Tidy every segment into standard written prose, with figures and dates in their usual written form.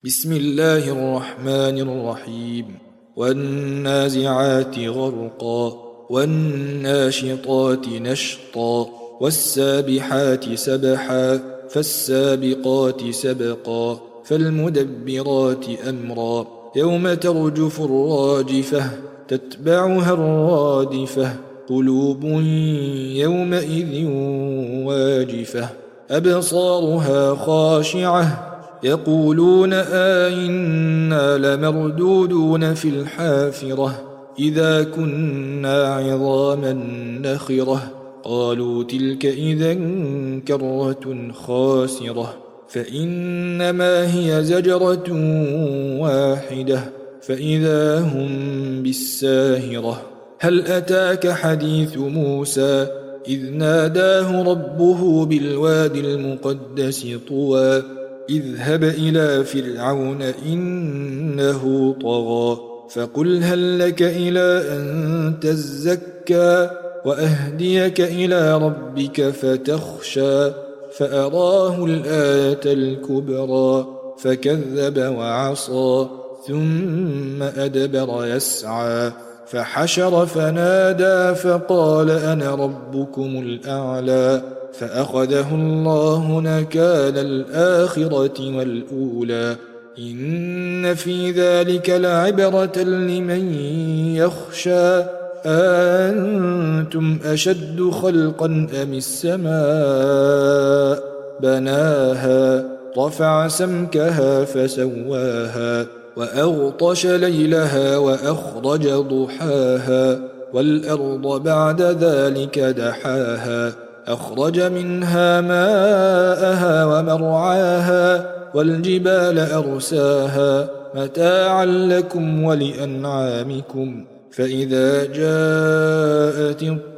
بسم الله الرحمن الرحيم والنازعات غرقا والناشطات نشطا والسابحات سبحا فالسابقات سبقا فالمدبرات أمرا يوم ترجف الراجفة تتبعها الرادفة قلوب يومئذ واجفة أبصارها خاشعة يقولون أئنا لمردودون في الحافرة إذا كنا عظاما نخرة قالوا تلك إذا كرة خاسرة فإنما هي زجرة واحدة فإذا هم بالساهرة هل أتاك حديث موسى إذ ناداه ربه بالوادي المقدس طوى اذهب إلى فرعون إنه طغى فقل هل لك إلى أن تزكى وأهديك إلى ربك فتخشى فأراه الآية الكبرى فكذب وعصى ثم أدبر يسعى فحشر فنادى فقال أنا ربكم الأعلى فأخذه الله نكال الآخرة والأولى إن في ذلك لعبرة لمن يخشى أنتم أشد خلقا أم السماء بناها رفع سمكها فسواها وأغطش ليلها وأخرج ضحاها والأرض بعد ذلك دحاها أخرج منها ماءها ومرعاها والجبال أرساها متاعا لكم ولأنعامكم فإذا جاءت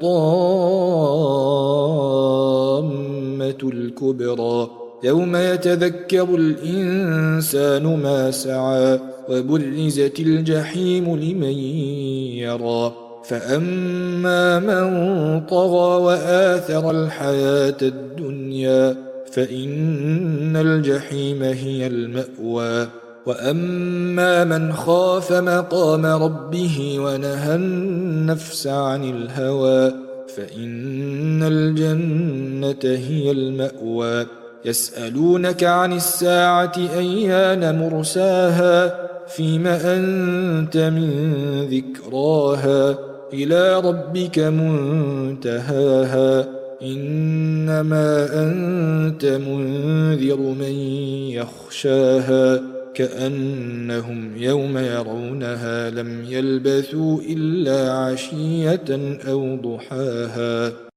الطامة الكبرى يوم يتذكر الإنسان ما سعى وبرزت الجحيم لمن يرى فأما من طغى وآثر الحياة الدنيا فإن الجحيم هي المأوى وأما من خاف مقام ربه ونهى النفس عن الهوى فإن الجنة هي المأوى يسألونك عن الساعة أيان مرساها فيم أنت من ذكراها إلى ربك منتهاها إنما أنت منذر من يخشاها كأنهم يوم يرونها لم يلبثوا إلا عشية أو ضحاها